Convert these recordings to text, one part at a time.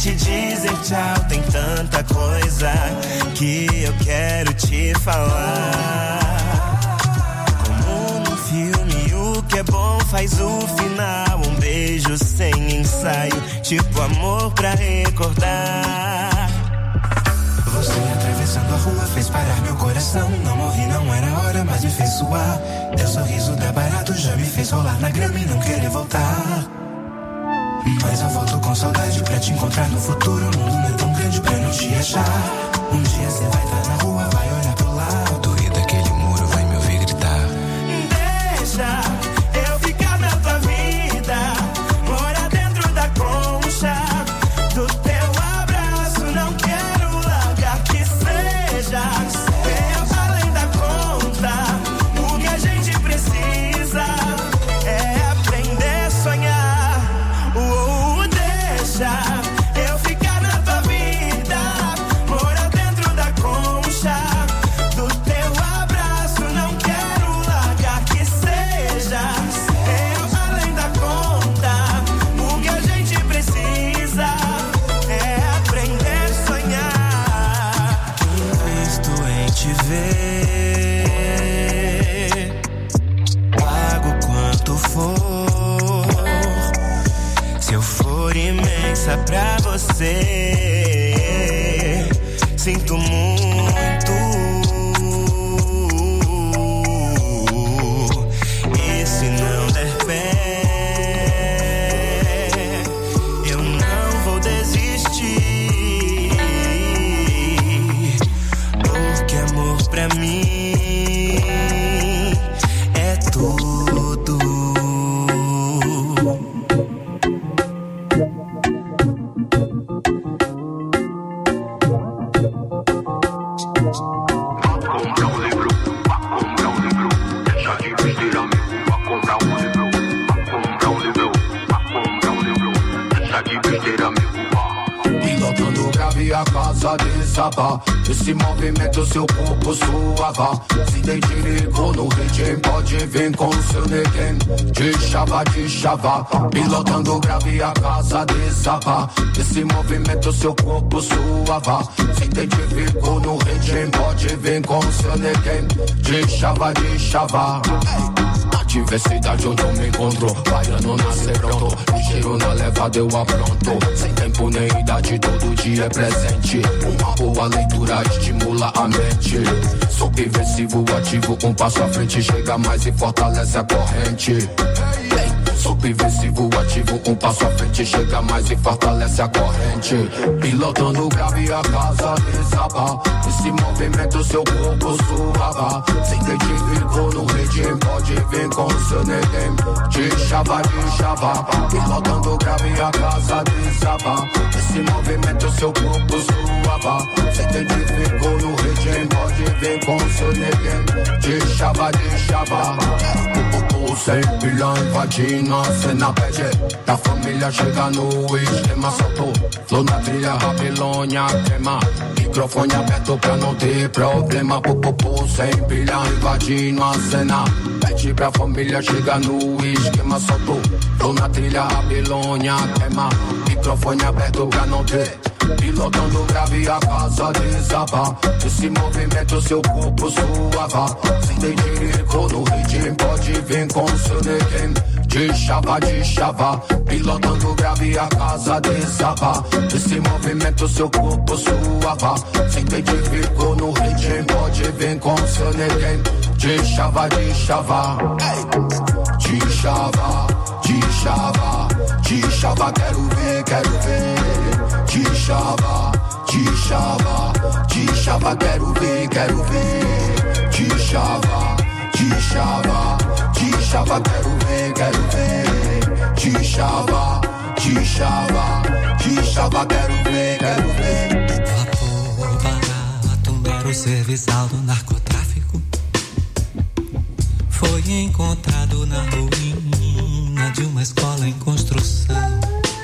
te dizer tchau. Tem tanta coisa que eu quero te falar. Como num filme, o que é bom faz o final. Um beijo sem ensaio, tipo amor pra recordar. Você atravessando a rua fez parar meu coração. Não morri, não era hora, mas me fez suar. Teu sorriso dá barato, já me fez rolar na grama e não querer voltar. Mas eu volto com saudade pra te encontrar no futuro. O mundo não é tão grande pra não te achar. Um dia você vai estar na rua, vai olhar pro lado e daquele muro vai me ouvir gritar. Deixa eu ficar na tua vida, morar dentro da concha do teu abraço. Não quero largar, que seja eu além da conta. O que a gente precisa é aprender a sonhar. Deixa eu ficar na tua vida, morar dentro da concha do teu abraço. Não quero largar, que seja eu além da conta. O que a gente precisa é aprender a sonhar. Invisto em te ver, pago quanto for. Se eu for imensa pra você, sinto muito. E se não der pé, eu não vou desistir. Porque amor pra mim é tudo. A casa de Sabá, esse movimento seu corpo suava. Se identificou no ritmo, pode vir com seu neguém. De chava, pilotando grave a casa de Sabá. Esse movimento seu corpo suava. Se identificou no ritmo, pode vir com seu neguém. De chava. Diversidade onde eu me encontro, baiano nascer pronto, ligeiro na levada eu apronto. Sem tempo nem idade, todo dia é presente. Uma boa leitura estimula a mente. Subversivo, ativo, um passo à frente, chega mais e fortalece a corrente. Subversivo, ativo, um passo à frente, chega mais e fortalece a corrente. Pilotando grave a casa de Sabá. Esse movimento seu corpo suava. Se identificou no ritmo, pode vir com seu neguém. De chava. Pilotando grave a casa de Sabá. Esse movimento seu corpo suava. Se identificou no ritmo, pode vir com seu neguém. De chava. Sempre lá invadindo a cena pede. Da família chega no esquema, soltou flor na trilha, Babilônia queima. Microfone aberto pra não ter problema. Sempre lá invadindo a cena pede. Pra família chega no esquema, soltou flor na trilha, Babilônia queima. Microfone aberto pra não ter. Pilotando grave a casa de Sabá. Esse movimento seu corpo suava. Se identificou no ritmo, pode vir com seu neguém. De chava. Pilotando grave a casa de Sabá. Esse movimento seu corpo suava. Se identificou no ritmo, pode vir com seu neguém. De chava. De chava, quero ver. De chava, quero ver. De chava, quero ver. De chava, quero ver. Vapor barato, mero serviçal do narcotráfico. Foi encontrado na ruína de uma escola em construção.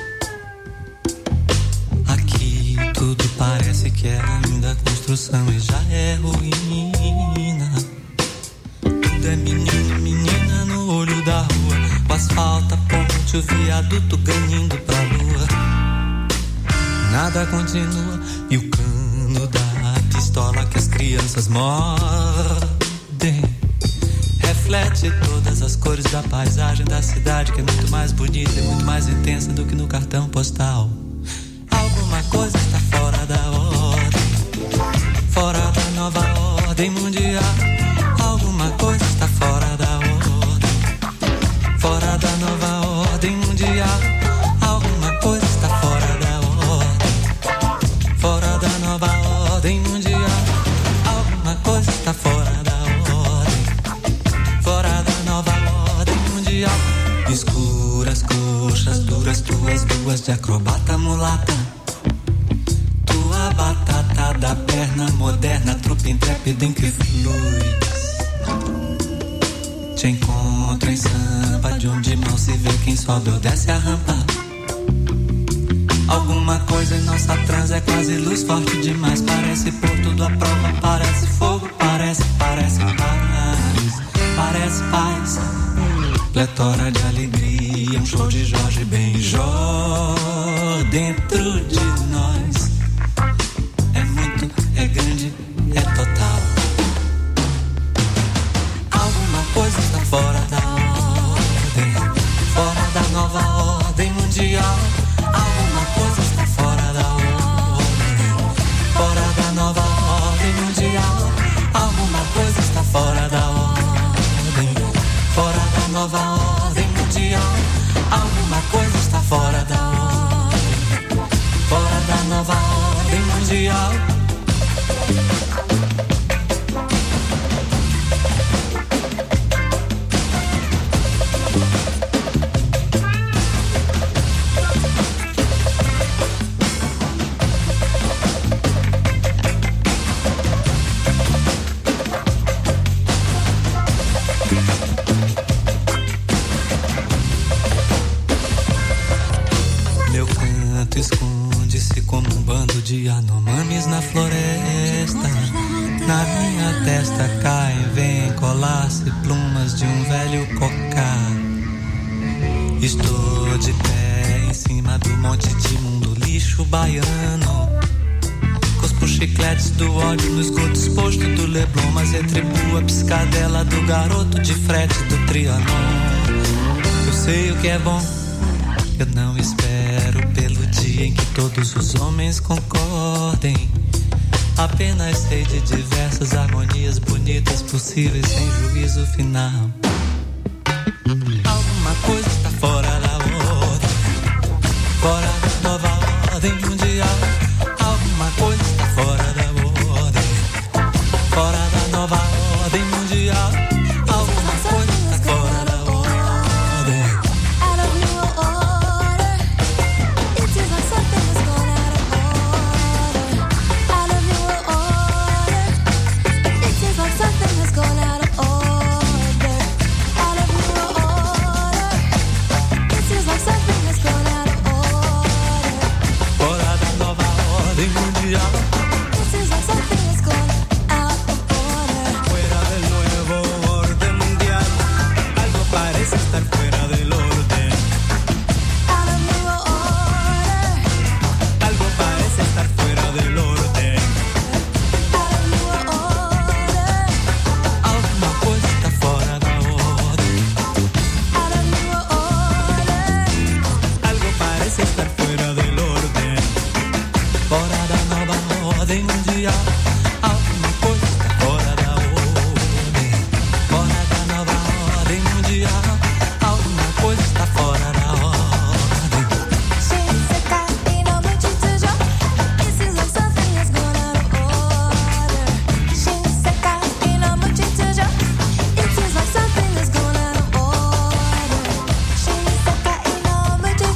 Aqui tudo parece que é ainda construção e já é ruína. Tudo é menino e menina no olho da rua. O asfalto, a ponte, o viaduto ganhando pra lua. nada continua. E o cano da pistola que as crianças mordem reflete todas as cores da paisagem da cidade, que é muito mais bonita e muito mais intensa do que no cartão postal. Alguma coisa está fora da ordem, fora da nova ordem mundial. Alguma coisa está fora da ordem, fora da nova ordem mundial. Alguma coisa está fora da ordem, fora da nova ordem mundial. Alguma coisa está fora da ordem, fora da nova ordem mundial. Escuras coxas duras, tuas duas de acrobata mulata, tua batata da perna moderna, trupe intrépida em que flui. Te encontro em Sampa, de onde mal se vê quem sobe ou desce a rampa. Alguma coisa em nossa trans é quase luz forte demais. Parece pôr tudo à prova, parece fogo, parece paz, parece paz. Pletora de alegria, um show de Jorge Benjó dentro de nós. É muito, é grande, é total. Alguma coisa está fora da ordem, fora da nova ordem mundial. Alguma coisa está fora da ordem, fora da nova ordem mundial. Alguma coisa está fora da ordem, fora da nova ordem mundial. Alguma coisa está fora da ordem, fora da nova ordem mundial. Esconde-se como um bando de anomames na floresta. Na minha testa caem, vêm colar-se plumas de um velho cocá. Estou de pé em cima do monte de mundo lixo baiano. Cospo chicletes do ódio no esgoto exposto do Leblon, mas retribuo a piscadela do garoto de frete do Trianon. Eu sei o que é bom, eu não espero pelo dia em que todos os homens concordem. Apenas sei de diversas harmonias bonitas possíveis sem juízo final. Alguma coisa está fora da ordem, fora da nova ordem mundial. Alguma coisa está fora da ordem, fora da nova ordem mundial. Alguma coisa está fora da ordem.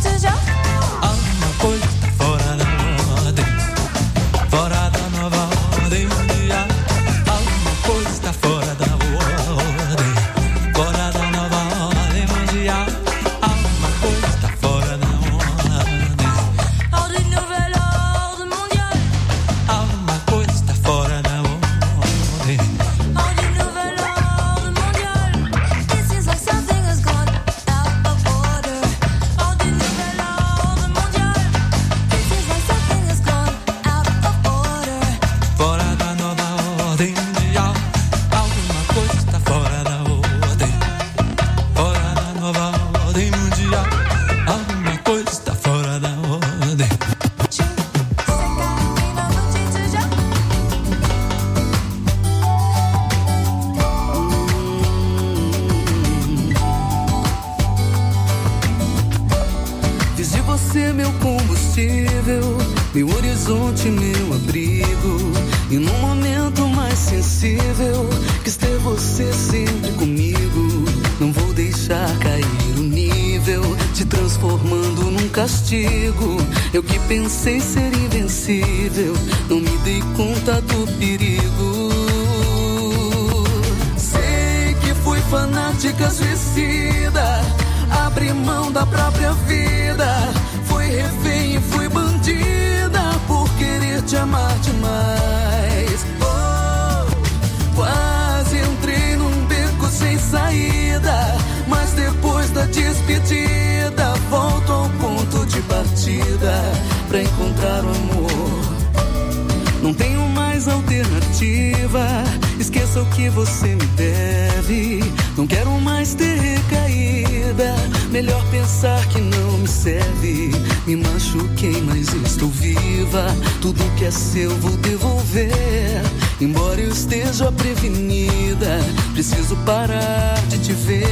Fora da nova invisível, meu horizonte, meu abrigo. E num momento mais sensível, quis ter você sempre comigo. Não vou deixar cair o nível, te transformando num castigo. Eu que pensei ser invencível, não me dei conta do perigo. Sei que fui fanática, suicida, abri mão da própria vida. Fui refém e fui bandida por querer te amar demais. Oh, quase entrei num beco sem saída, mas depois da despedida volto ao ponto de partida pra encontrar o amor. Não tenho mais alternativa, esqueça o que você me deve. Não quero mais ter recaída, melhor pensar que não me serve. Me machuquei, mas estou viva, tudo que é seu vou devolver. Embora eu esteja prevenida, preciso parar de te ver.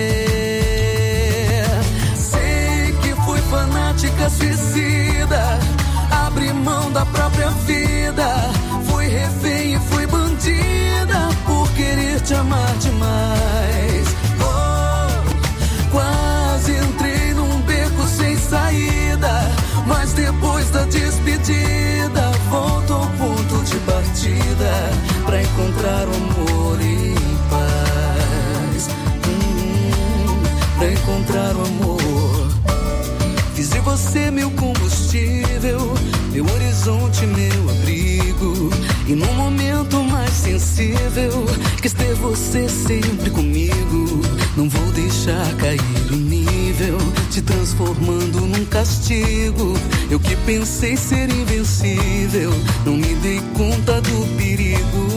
Sei que fui fanática, suicida, abri mão da própria vida. Fui refém e fui bandida por querer te amar demais. Oh, quase entrei num beco sem saída, mas depois da despedida volto ao ponto de partida pra encontrar o amor em paz. Pra encontrar o amor. Fiz de você meu combustível, meu horizonte, meu abrigo. E num momento mais sensível, quis ter você sempre comigo. Não vou deixar cair o nível, te transformando num castigo. Eu que pensei ser invencível, não me dei conta do perigo.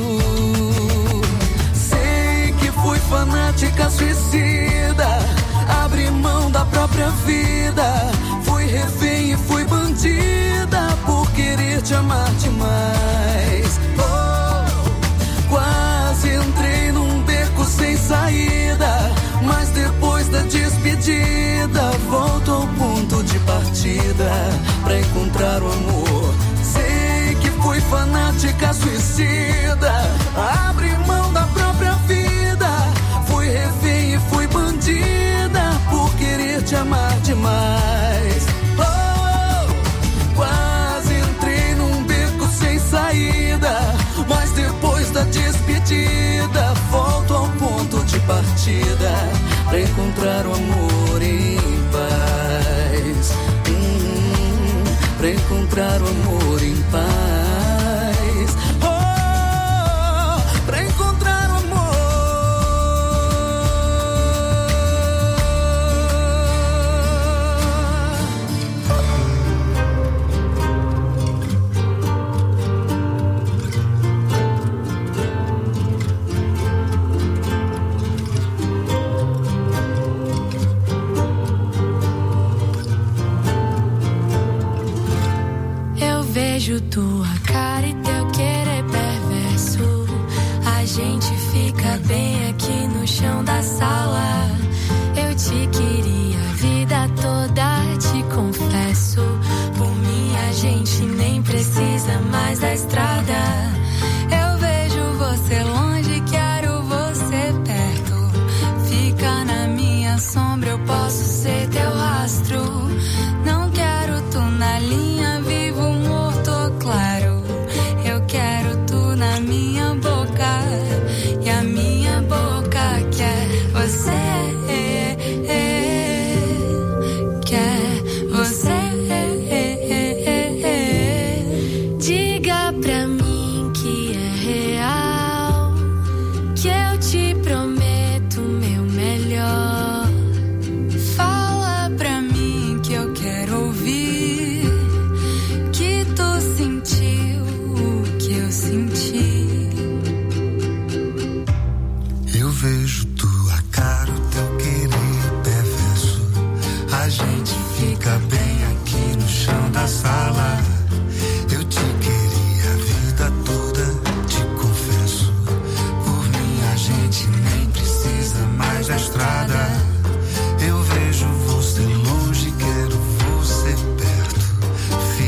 Sei que fui fanática, suicida, abri mão da própria vida. Fui refém e fui bandida por querer te amar demais. Oh, quase entrei num beco sem saída, mas depois da despedida volto ao ponto de partida pra encontrar o amor. Sei que fui fanática, suicida, abri mão da própria vida. Fui refém e fui bandida por querer te amar demais. Oh, quase entrei num beco sem saída, mas depois da despedida volto ao ponto de partida pra encontrar o amor em paz. Pra encontrar o amor em paz. Oh, pra encontrar o amor. Vejo tua cara e teu querer perverso. A gente fica bem aqui no chão da sala. Eu te queria a vida toda, te confesso. Por mim a gente nem precisa mais da estrada. Eu vejo você longe, quero você perto. Fica na minha sombra, eu posso ser teu rastro. Não quero tu na linha, vivo morto claro. Eu quero tu na minha boca e a minha boca quer você. Quer você. Diga pra mim que é real, que eu te prometo meu melhor. Fala pra mim que eu quero ouvir, que tu sentiu o que eu senti. Eu vejo tua cara, o teu querer perverso. A gente fica bem aqui no chão da sala. Eu te queria a vida toda, te confesso. Por mim a gente nem precisa mais da estrada. Eu vejo você longe, quero você perto.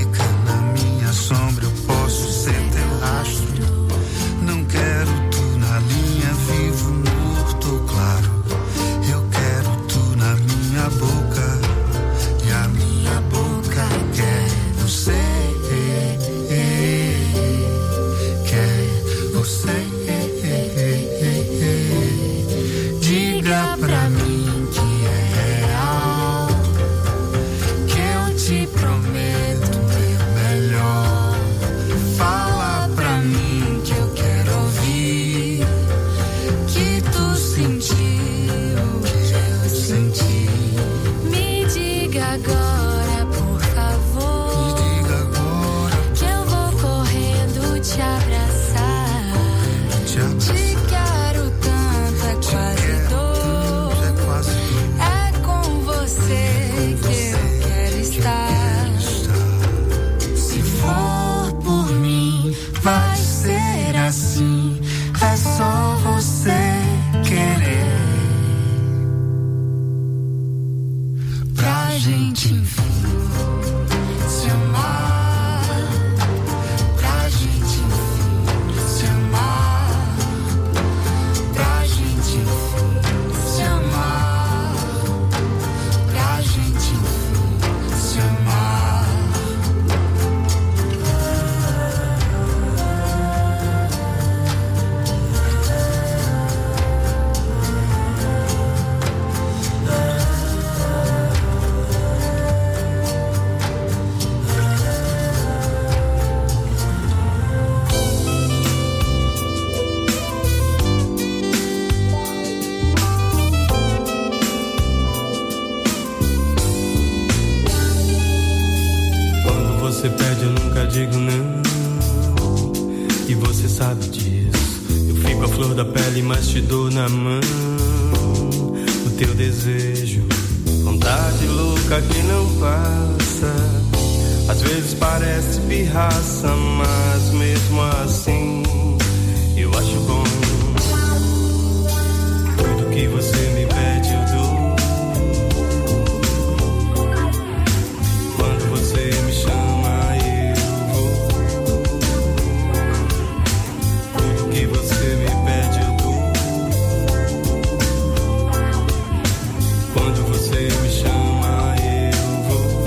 você pede eu nunca digo não, e você sabe disso. Eu fico a flor da pele, mas te dou na mão o teu desejo, vontade louca que não passa. Às vezes parece pirraça, mas mesmo assim eu acho bom. Tudo que você me pede eu dou. Quando você me chama eu vou. Tudo que você me pede eu dou. Quando você me chama eu vou.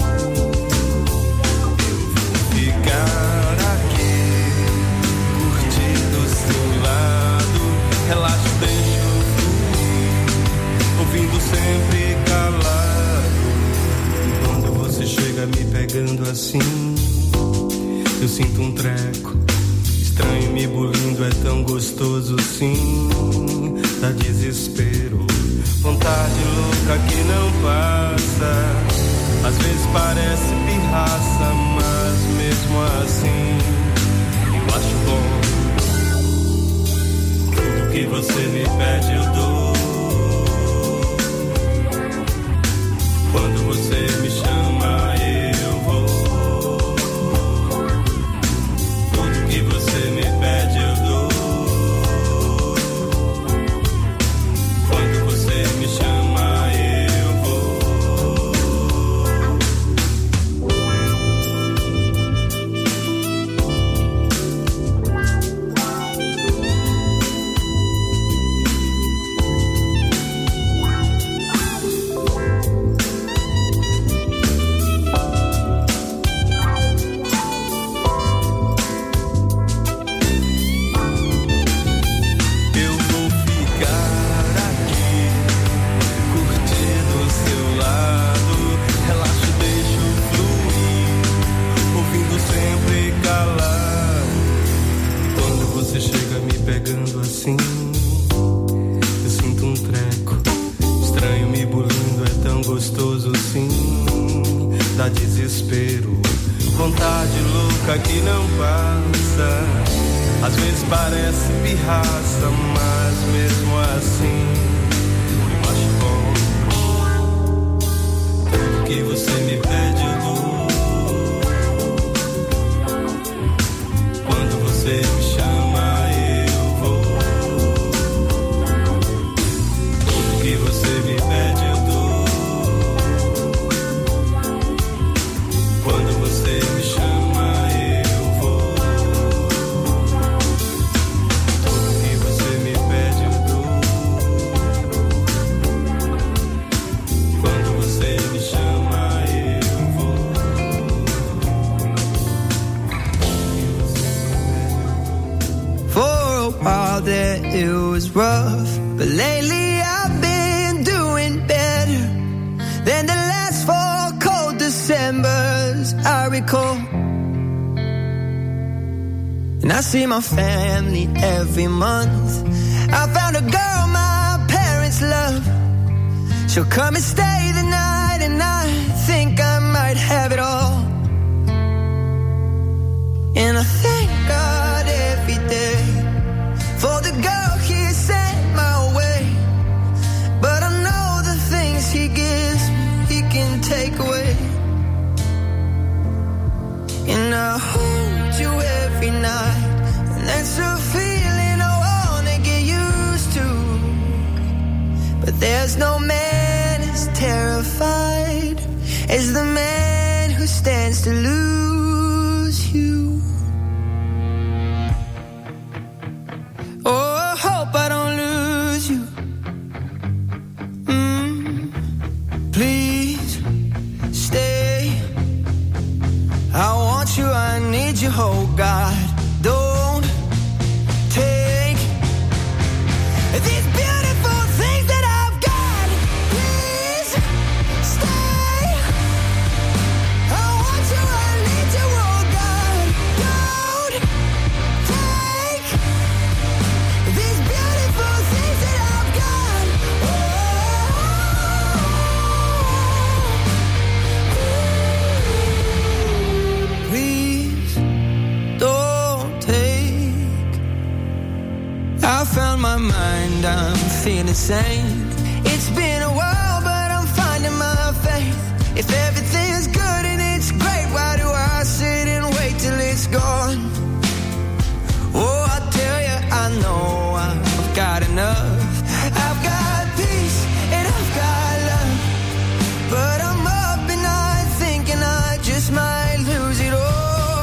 Eu vou ficar aqui, curtir do seu lado. Relaxo, deixo fluir, ouvindo sempre calado. Quando você chega me pegando assim, eu sinto um treco estranho me bulindo, é tão gostoso sim. Dá desespero, vontade louca que não passa. Às vezes parece pirraça, mas mesmo assim eu acho bom. Tudo que você me pede eu dou. Quando você me chama eu vou. Tudo que você me pede eu dou. Quando você me chama eu vou. Eu vou ficar aqui, curtir do seu lado. Relaxo, deixo fluir, ouvindo sempre calado. Quando você chega me pegando assim, eu sinto um treco estranho me bulindo, é tão gostoso sim. Dá desespero, vontade louca que não passa. Às vezes parece pirraça, mas mesmo assim eu acho bom. Tudo que você me pede eu dou. Quando você me chama eu vou. Tudo que você me pede eu dou. Quando você me chama eu vou. Tudo que você me pede eu dou. Quando você me chama eu vou. For a while there it was rough, but lately I've been doing better than the last 4 cold Decembers I recall. And I see my family every month. I found a girl my parents love. She'll come and stay the night, and I think I might have it all. And I thank God every day for the girl he sent my way. But I know the things he gives me, he can take away. And I hold you every night, and that's a feeling I wanna get used to. But there's no man as terrified as the man who stands to lose you. Oh, I hope I don't lose you. Please stay. I want you, I need you, oh God. Don't take these beautiful things that I've got. Please stay. I want you, I need you, oh God. Don't take these beautiful things that I've got. Please insane. It's been a while, but I'm finding my faith. If everything's good and it's great, why do I sit and wait till it's gone? Oh, I tell you, I know I've got enough. I've got peace and I've got love, but I'm up and I thinking I just might lose it all.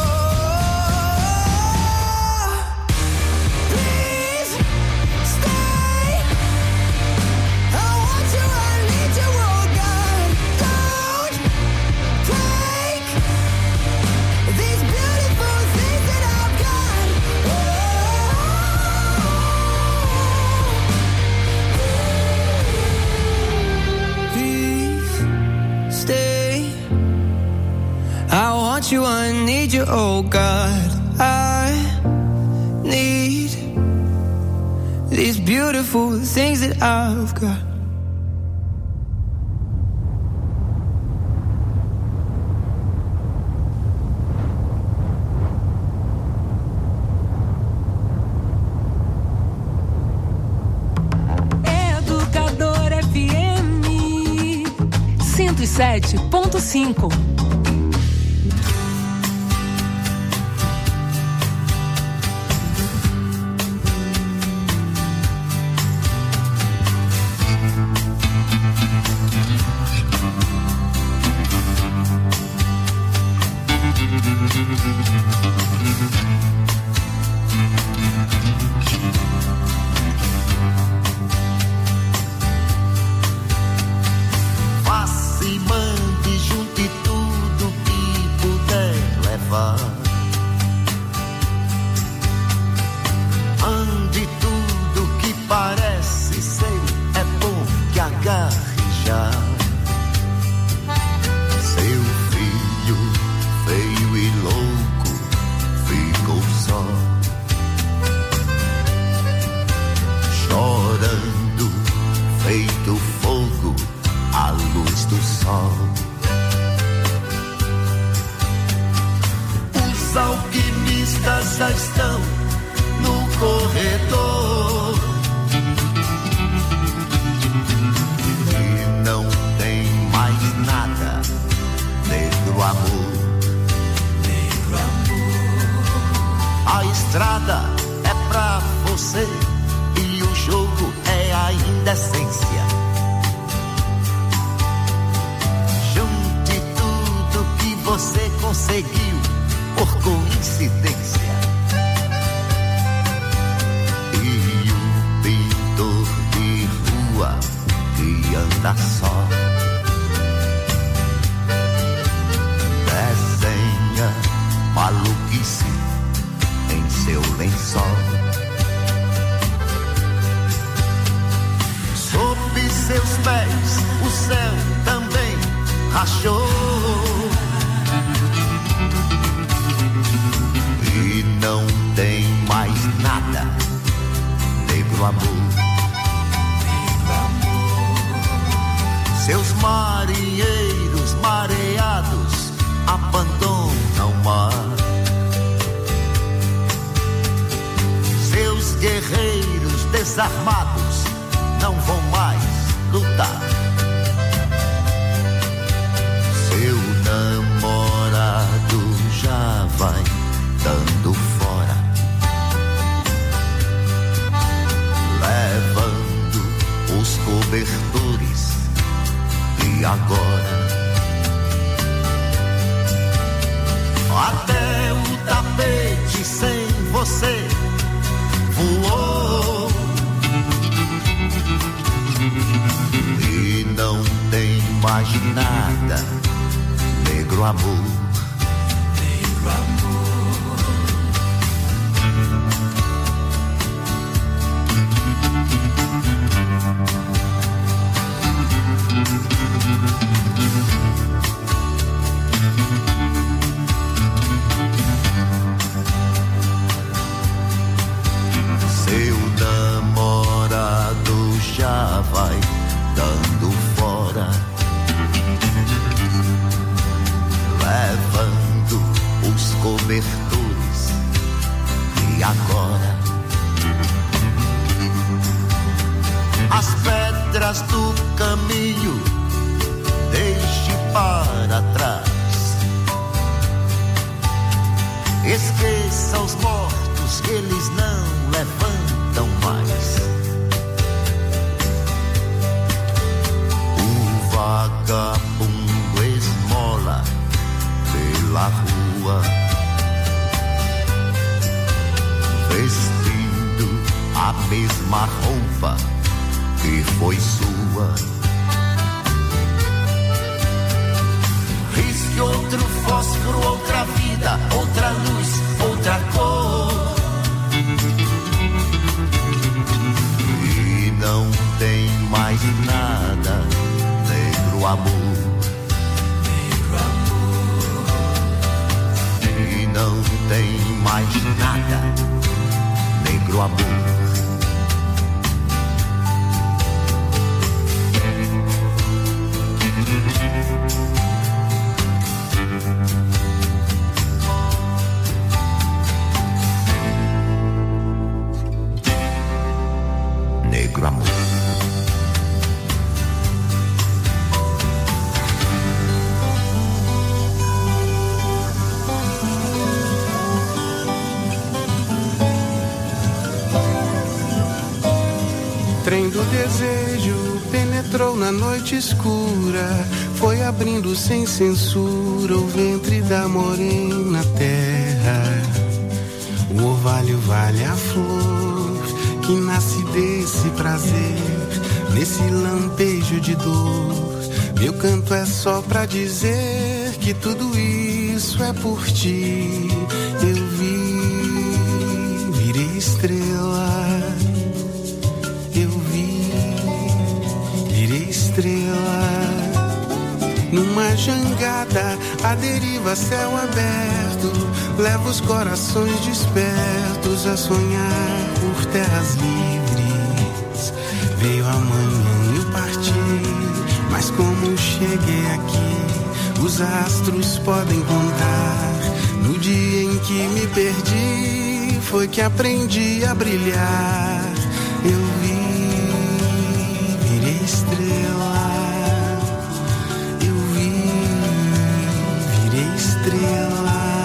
Please stay. I want you, I need you, oh God. Don't take these beautiful things that I've got. Please stay. I want you, I need you, oh God. I need these beautiful things that I've got. Educador FM 107.5. Faça e mande, junte tudo que puder levar. Ande tudo que parece seu, é bom que agarre já. Seu filho, feio e louco, ficou só, chorando, feito fogo à luz do sol. Os alquimistas já estão no corredor e não tem mais nada, negro amor. Negro amor. A estrada é pra você e o jogo é a indecência. Junte tudo que você conseguiu por coincidência. E o pintor de rua que anda só desenha maluquice em seu lençol. Sob seus pés o céu também rachou e não tem mais nada, negro amor. Negro amor. Seus marinheiros mareados abandonam o mar. Seus guerreiros desarmados não vão mais lutar. Seu namorado já vai dando fora, levando os cobertores. E agora até o tapete sem você voou e não tem mais nada, negro amor. Negro amor. Seu namorado já vai dando fora, levando os cobertores. E agora as pedras do caminho deixe para trás. Esqueça os mortos, eles não levantam mais. O vagabundo esmola pela rua, vestindo a mesma roupa que foi sua. Risque outro fósforo, outra vida, outra luz, outra cor. E não tem mais nada, negro amor. Negro amor. E não tem mais nada, negro amor. Negro amor. Trem do desejo penetrou na noite escura, foi abrindo sem censura o ventre da morena terra. O orvalho vale a flor que nasce desse prazer, nesse lampejo de dor. Meu canto é só pra dizer que tudo isso é por ti. Eu virei estrela. Eu virei estrela. Numa jangada, a deriva, céu aberto, leva os corações despertos a sonhar por terras livres. Veio amanhã e eu parti, mas como cheguei aqui, os astros podem contar. No dia em que me perdi, foi que aprendi a brilhar. Eu virei estrela. Eu virei estrela.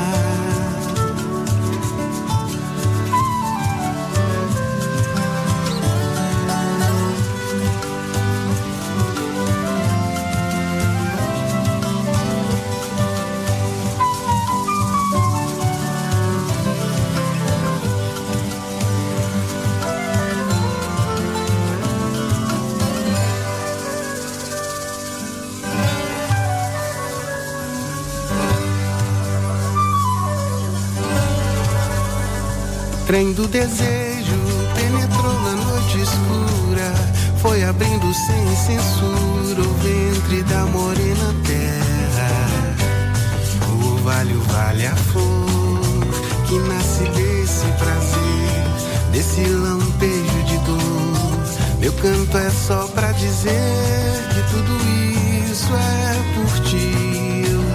Trem do desejo penetrou na noite escura, foi abrindo sem censura o ventre da morena terra. O orvalho vale a flor que nasce desse prazer, desse lampejo de dor. Meu canto é só pra dizer que tudo isso é por ti. Eu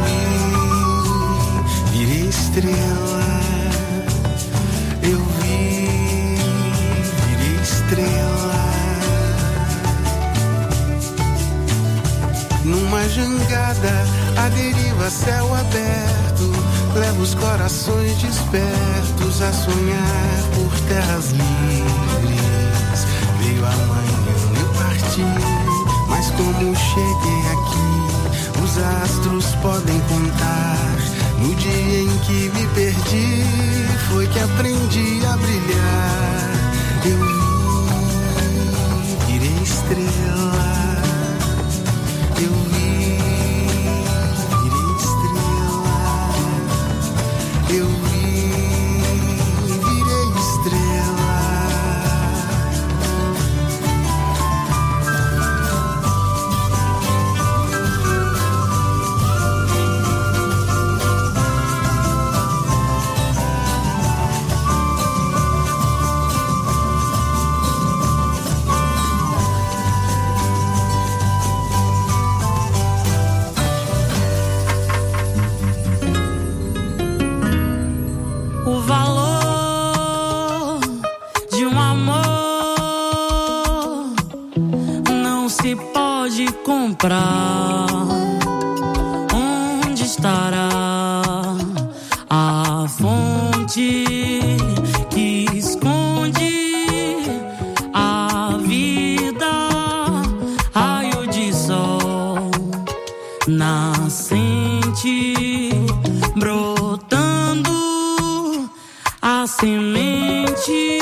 virei estrela. Eu virei estrela. Numa jangada, a deriva, céu aberto, leva os corações despertos a sonhar por terras livres. Veio amanhã, eu parti, mas como cheguei aqui, os astros podem contar. No dia em que me perdi, foi que aprendi a brilhar. Eu virei estrela. Eu virei estrela. Eu virei estrela. pode comprar. Onde estará a fonte que esconde a vida? Raio de sol nascente, brotando a semente.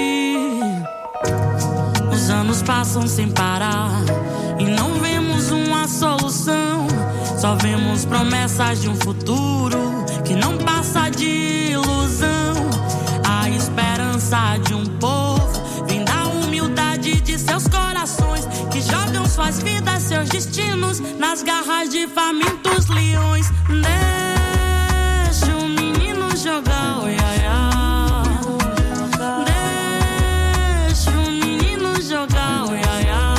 Os anos passam sem parar e não vemos uma solução. Só vemos promessas de um futuro que não passa de ilusão. A esperança de um povo vem da humildade de seus corações, que jogam suas vidas, seus destinos nas garras de famintos leões. Deixa o menino jogar, oi, ai, ai. Deixa o menino jogar, oi, ai, ai.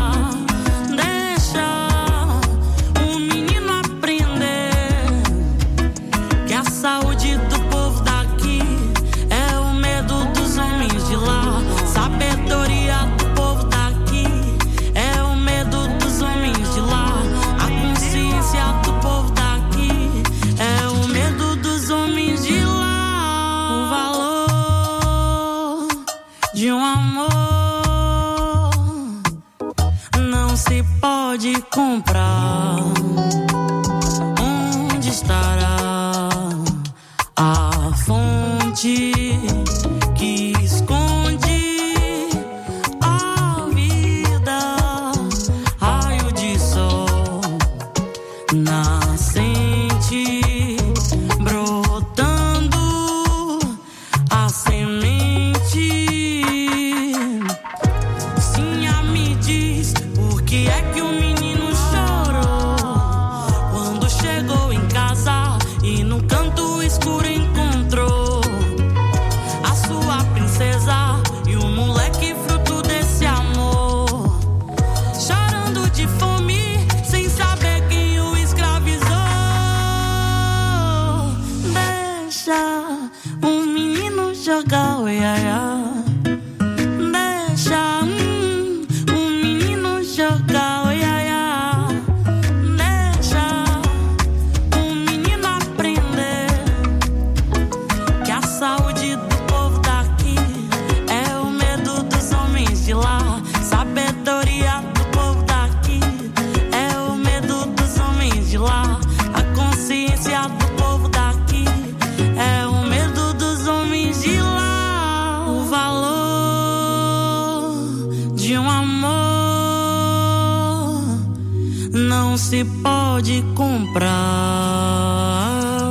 Deixa o menino aprender que a saúde do povo daqui é o medo dos homens de lá. Sabedoria do povo daqui é o medo dos homens de lá. A consciência do povo daqui é o medo dos homens de lá. O valor de um amor não se pode comprar. Onde estará a fonte que esconde a vida? Raio de sol nascente, brotando a semente. Sinha me diz por que é que o menino chorou quando chegou em casa e no canto escuro encontrou a sua princesa e o moleque fruto desse amor, chorando de fome sem saber quem o escravizou. Deixa o menino jogar, oi, ai, ai. Deixa o menino jogar, oi, ai, ai. Deixa o menino aprender que a saúde do povo daqui é o medo dos homens de lá. Sabedoria do povo daqui é o medo dos homens de lá. A consciência do povo daqui é o medo dos homens de lá. O valor de um amor não se pode comprar.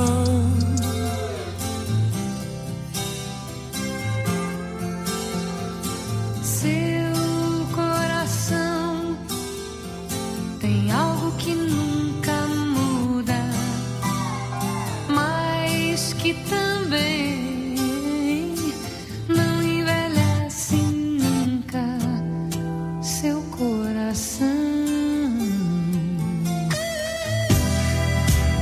Seu coração tem algo que nunca muda, mas que também não envelhece nunca. Seu coração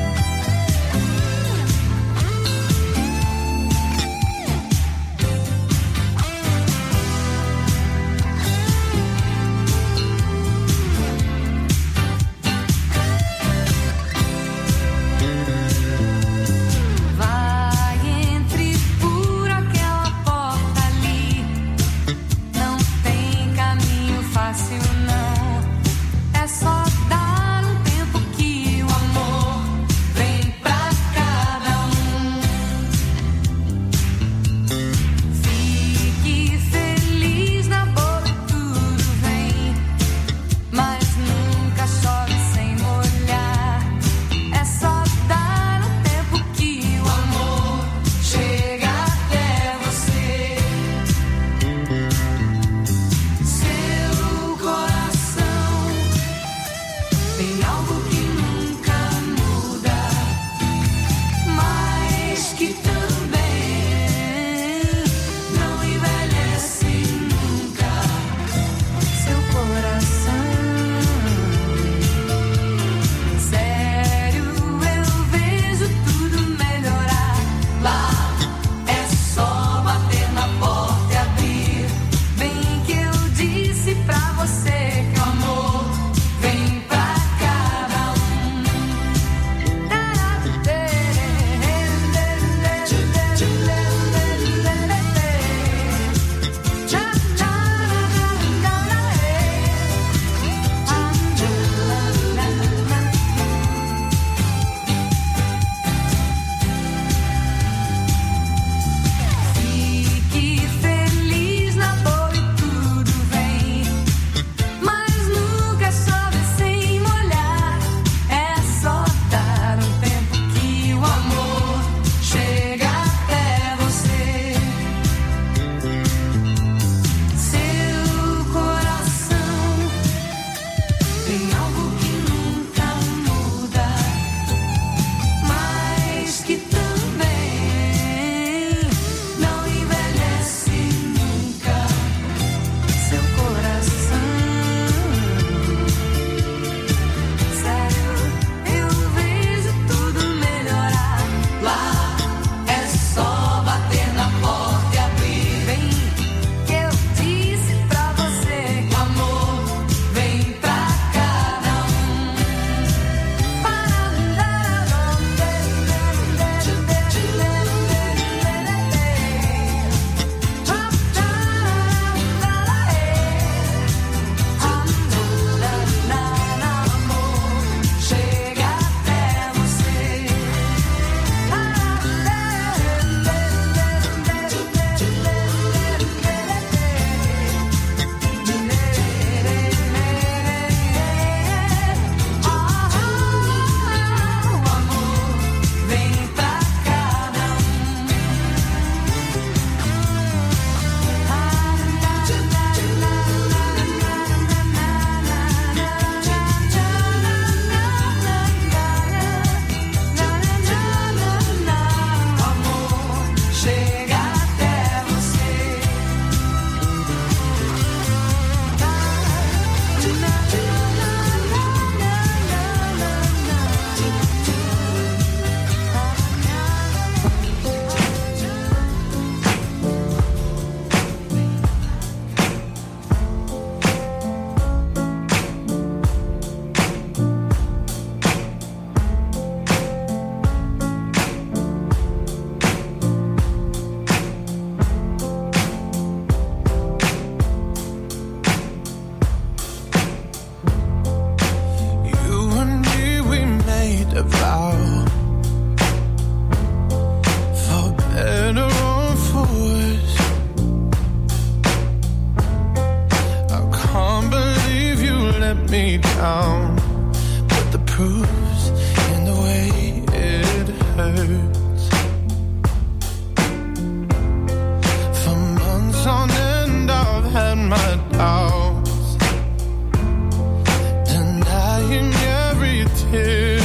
me down, but the proof's in the way it hurts. For months on end I've had my doubts, denying every tear.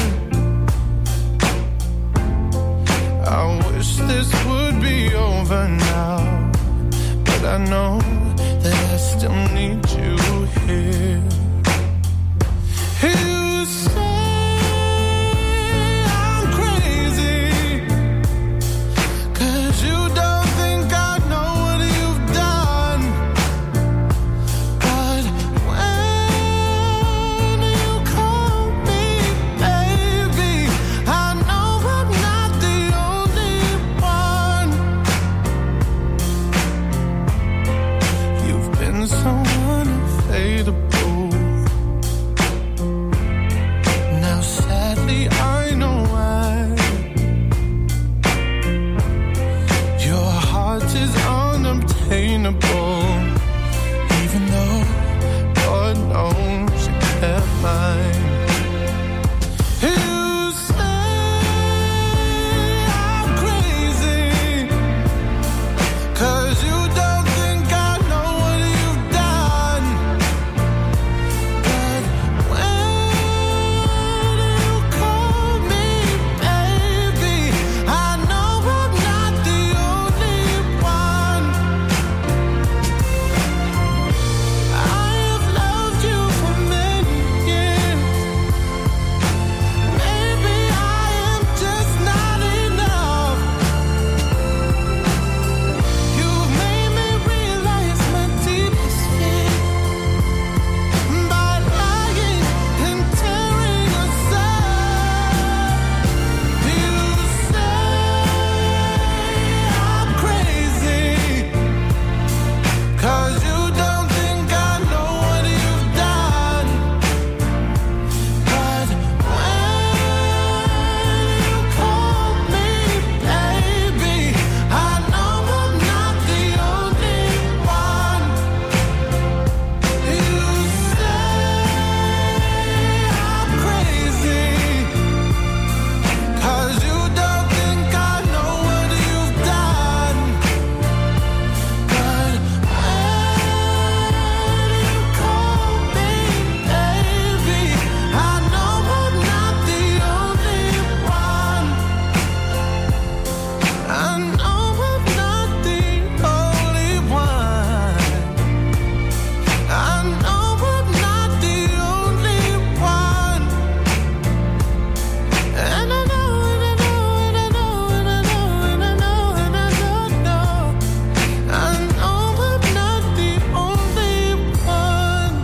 I wish this would be over now, but I know that I still need you here. You say I'm crazy, 'cause you don't think I know what you've done. But when you call me baby, I know I'm not the only one. You've been so unfadable. Now sadly I know why. Your heart is unobtainable, even though God knows you kept mine. You say I'm crazy, 'cause you don't think I know what you've done. But when you call me baby, I know I'm not the only one. I have loved you for many years. Maybe I am just not enough. You've made me realize my deepest fear by lying and tearing us up. You say I'm crazy, 'cause you don't think I know what you've done. But when you call me baby, I know I'm not the only one. You say I'm crazy, 'cause you don't think I know what you've done. But when you call me baby, I know I'm not the only one. I know I'm not the only one. I know I'm not the only one. And I know, and I know, and I know, and I know, and I know, and I know. I know I'm not the only one.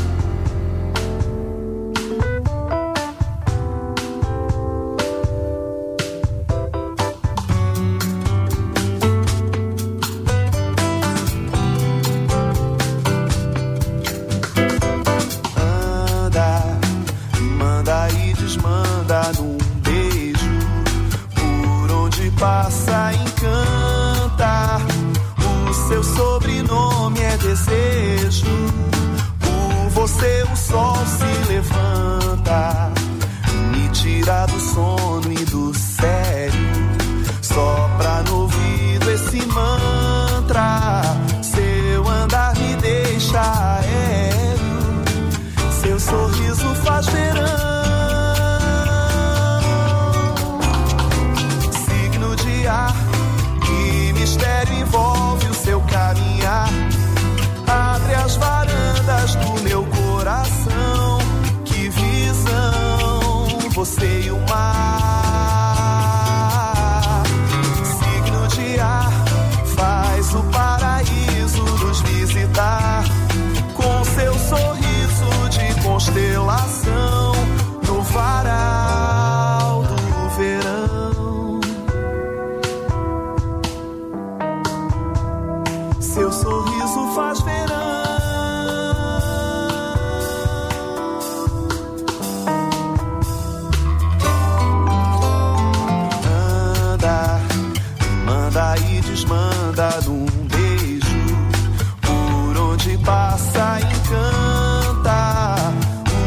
Anda, manda e desmanda num beijo. Por onde passa, encanta. O seu sobrenome é desejo. Por você o sol se levanta, me tira do sono e do sério. Sopra no ouvido esse mantra. Seu andar me deixa aéreo. Seu sorriso faz verão. Signo de ar, que mistério envolve o seu caminhar. Abre as varandas do meu coração. Que visão, você e o mar. Signo de ar, faz o paraíso nos visitar. Com seu sorriso de constelação, no varal do verão. Seu sorriso faz verão. Anda, manda e desmanda num beijo. Por onde passa, encanta. O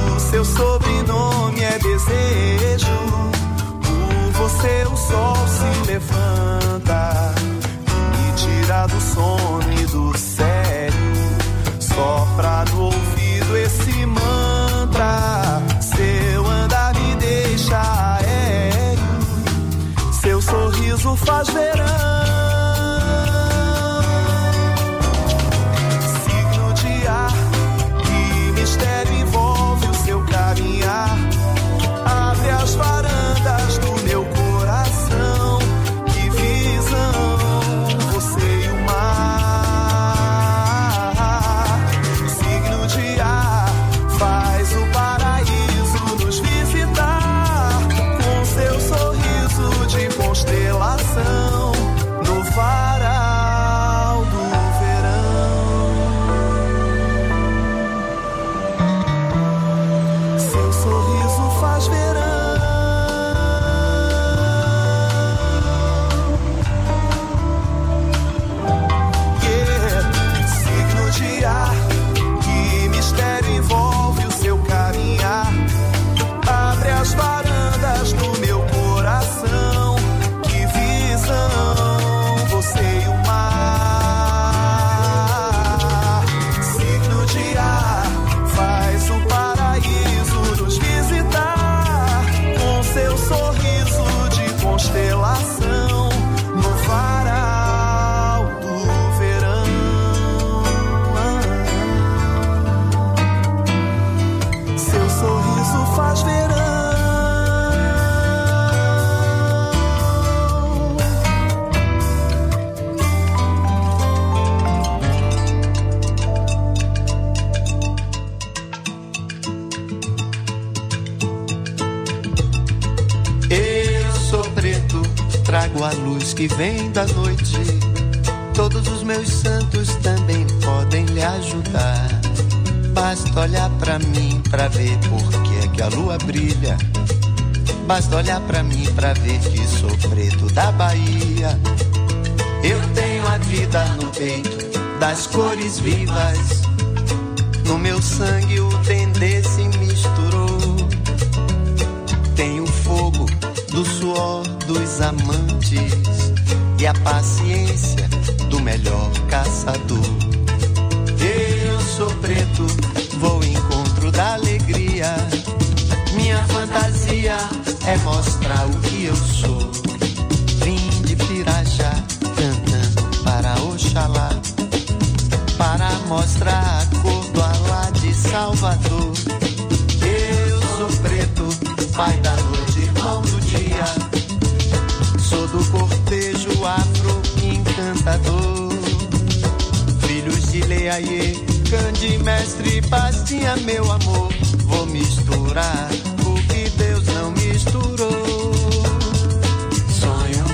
a luz que vem da noite. Todos os meus santos também podem lhe ajudar. Basta olhar pra mim pra ver por que é que a lua brilha. Basta olhar pra mim pra ver que sou preto da Bahia. Eu tenho a vida no peito das cores vivas. No meu sangue o dendê se misturou. Tenho o fogo do suor dos amantes e a paciência do melhor caçador. Eu sou preto, vou ao encontro da alegria. Minha fantasia é mostrar o que eu sou. Vim de Pirajá, cantando para Oxalá, para mostrar a cor do Alá de Salvador. Eu sou preto, pai da noite, irmão do dia. Sou do cortejo afro-encantador. Filhos de Leaie, Cande, mestre, pastinha, meu amor. Vou misturar o que Deus não misturou. Sonho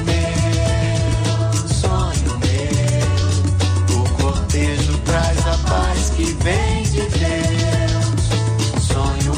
meu, o cortejo traz a paz que vem de Deus. Sonho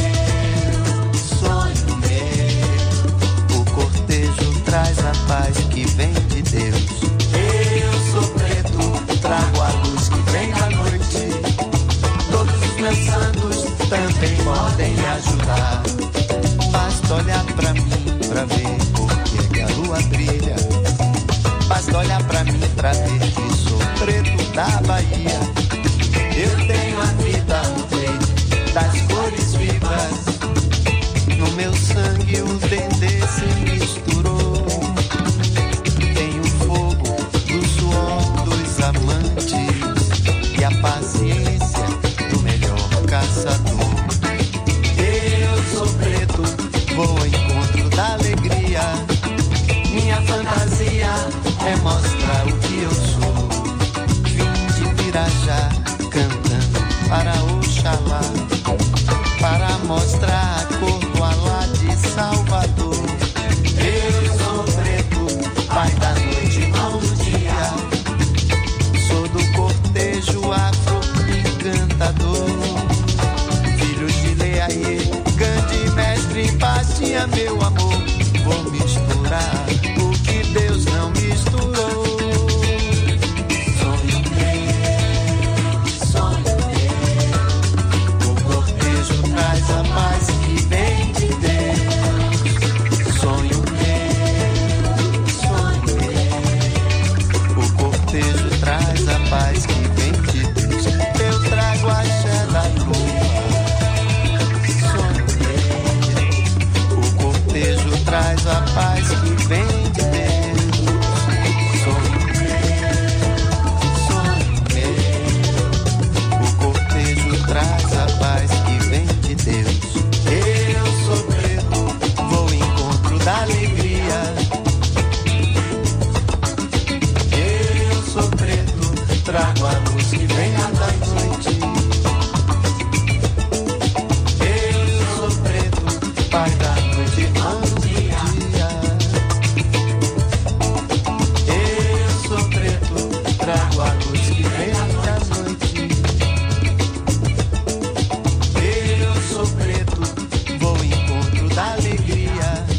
meu, o cortejo traz a paz que vem de Deus. Eu sou preto, trago a luz que vem da noite. Todos os meus santos também podem me ajudar. Basta olhar pra mim pra ver por que a lua brilha. Basta olhar pra mim pra ver que sou preto da Bahia. Eu tenho a vida no peito das cores vivas. No meu sangue o dendê se misturou. Tenho o fogo do suor dos amantes e a paciência do melhor caçador. Eu sou preto, vou ao encontro da alegria. Minha fantasia é mostrar o que eu sou. Vim de Pirajá, cantando para Oxalá, para mostrar a cor do Alá de Salvador. Eu sou preto, pai da noite, irmão do dia. Sou do cortejo afro-encantador. Filhos de Leaie, Gandhi, mestre, pastinha, meu amor. Vou misturar o que Deus não misturou. Sonho meu, o cortejo traz a paz que vem de Deus. Sonho meu, o cortejo traz a paz que vem de Deus. Eu trago a axé da lua. Sonho meu, o cortejo traz a paz que vem de Deus. Sonho meu, o cortejo traz a paz que vem de Deus. Eu sou preto, vou ao encontro da alegria. Eu sou preto, trago a luz que vem da noite. Eu sou preto, pai da noite, irmão do dia. Eu sou preto, trago a luz que vem da noite. Eu sou preto, vou ao encontro da alegria.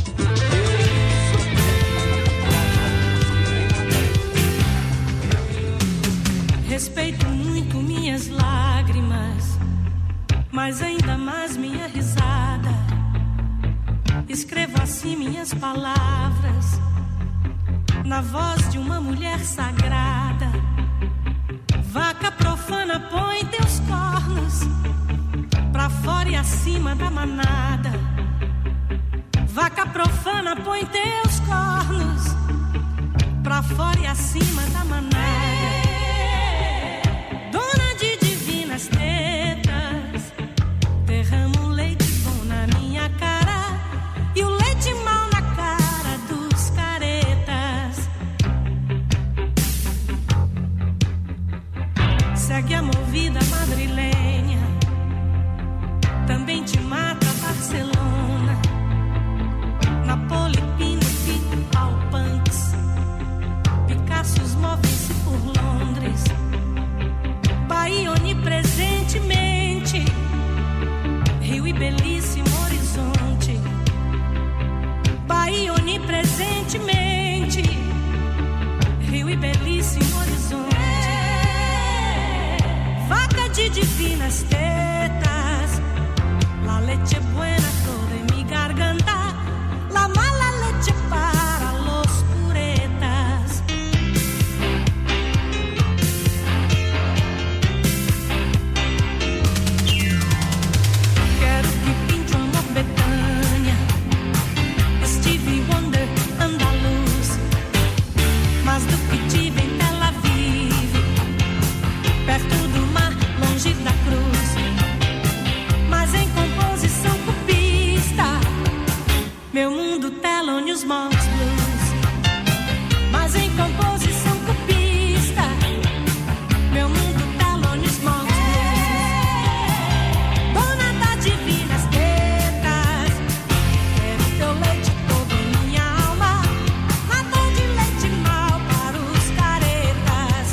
Respeito muito minhas lágrimas, mas ainda mais minha risada. Escrevo assim minhas palavras na voz de uma mulher sagrada. Vaca profana, põe teus cornos pra fora e acima da manada. Vaca profana, põe teus cornos pra fora e acima da manada. Dona de divinas tetas, derrama um leite bom na minha cara e o leite mal na cara dos caretas. Segue a movida madrilenha, também te mata Barcelona, Napoli, Pino, Fito, Alpantes. divinas tetas, la leche buena toda en mi garganta, la mala leche para los puretas. Quero que pinte um amor Betânia, Stevie Wonder, andaluz, mas do que tive em Tel Aviv, perto do mar, longe da cruz, mas em composição cubista, meu mundo Thelonious Monk Blues, mas em composição cubista, meu mundo Thelonious Monk Blues. Dona das divinas tetas, quero teu leite todo em minha alma, nadou de leite mal para os caretas.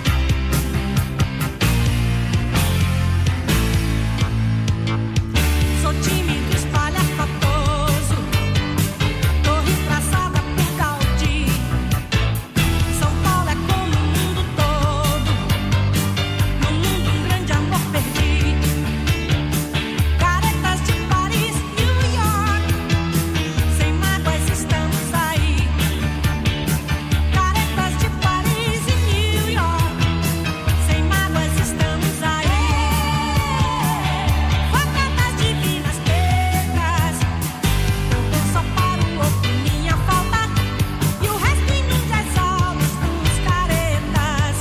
Sou tímido, espalhafatoso, torre traçada por Gaudí. São Paulo é como o mundo todo, no mundo um grande amor perdi. Caretas de Paris, New York, sem mágoas estamos aí. Caretas de Paris e New York, sem mágoas estamos aí. Foca das divinas tetas, eu só para o outro minha falta, e o resto inunda as almas dos caretas.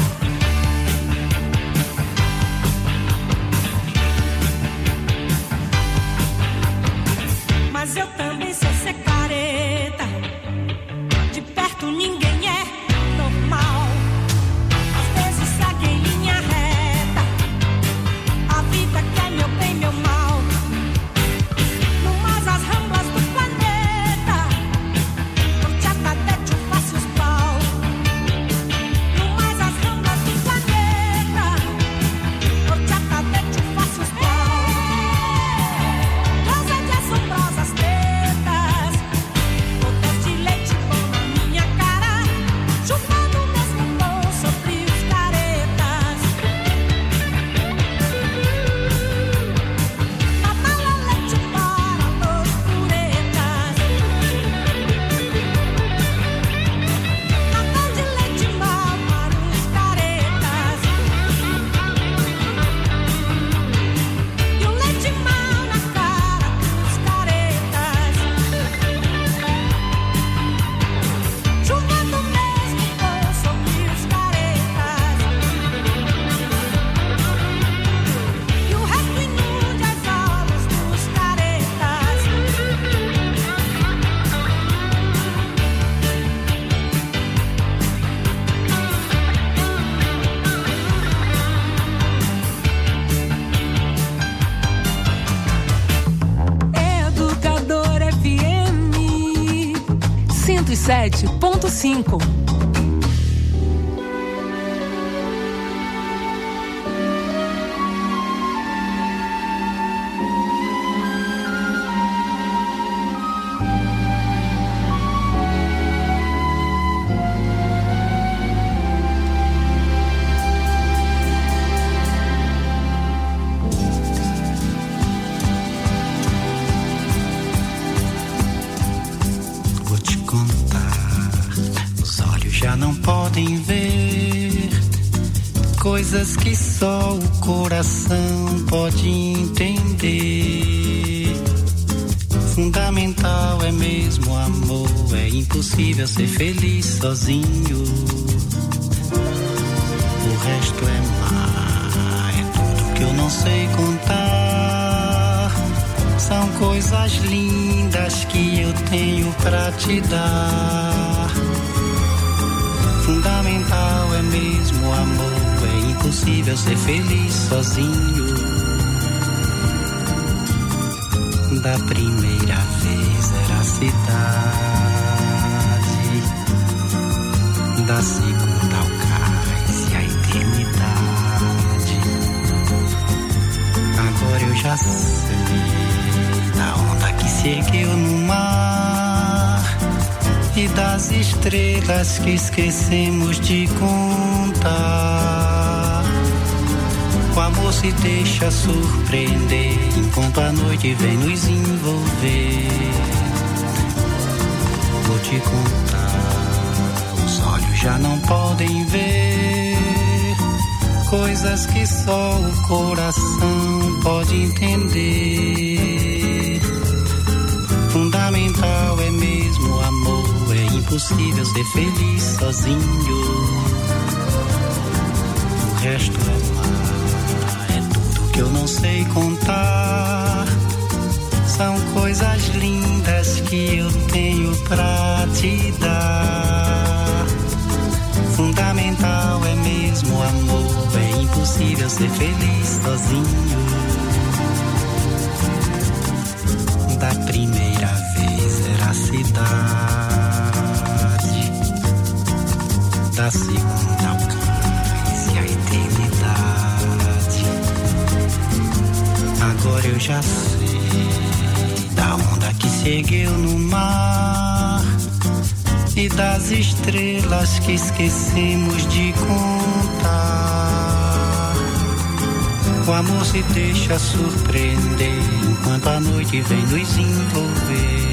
Mas eu também sei ser careta, de perto ninguém é normal, às vezes segue em linha reta, a vida quer meu bem, meu mal, no mais as ramblas do planeta, não te atadete, eu faço os pau, no mais as ramblas do planeta, não te atadete, eu faço os pau. Rosa de assombrosas tetas, gotas de leite bom na minha cara, chupando o mesmo pão sobre os caretas. A mala leite para los puretas, nadou de leite mal para os caretas, e o leite mal na cara dos caretas, chuvando mesmo pão sobre os caretas, e o resto inunde as almas dos caretas. Educador FM 107.5. Vou te contar, os olhos já não podem ver coisas que só o coração pode entender. Fundamental é mesmo o amor, é impossível ser feliz sozinho. O resto é mar, é tudo que eu não sei contar. São coisas lindas que eu tenho pra te dar. Fundamental é mesmo o amor, é impossível ser feliz sozinho. Da primeira vez era a cidade, da segunda ao cais e a eternidade. Agora eu já sei da onda que se ergueu no mar e das estrelas que esquecemos de contar. O amor se deixa surpreender enquanto a noite vem nos envolver. Vou te contar, os olhos já não podem ver coisas que só o coração pode entender. Fundamental é mesmo o amor, é impossível ser feliz sozinho. O resto é mar, é tudo que eu não sei contar. São coisas lindas que eu tenho pra te dar. Fundamental é mesmo o amor, é impossível ser feliz sozinho. Da primeira vez era a cidade, da segunda o cais e a eternidade. Agora eu já sei da onda que se ergueu no mar e das estrelas que esquecemos de contar. O amor se deixa surpreender enquanto a noite vem nos envolver.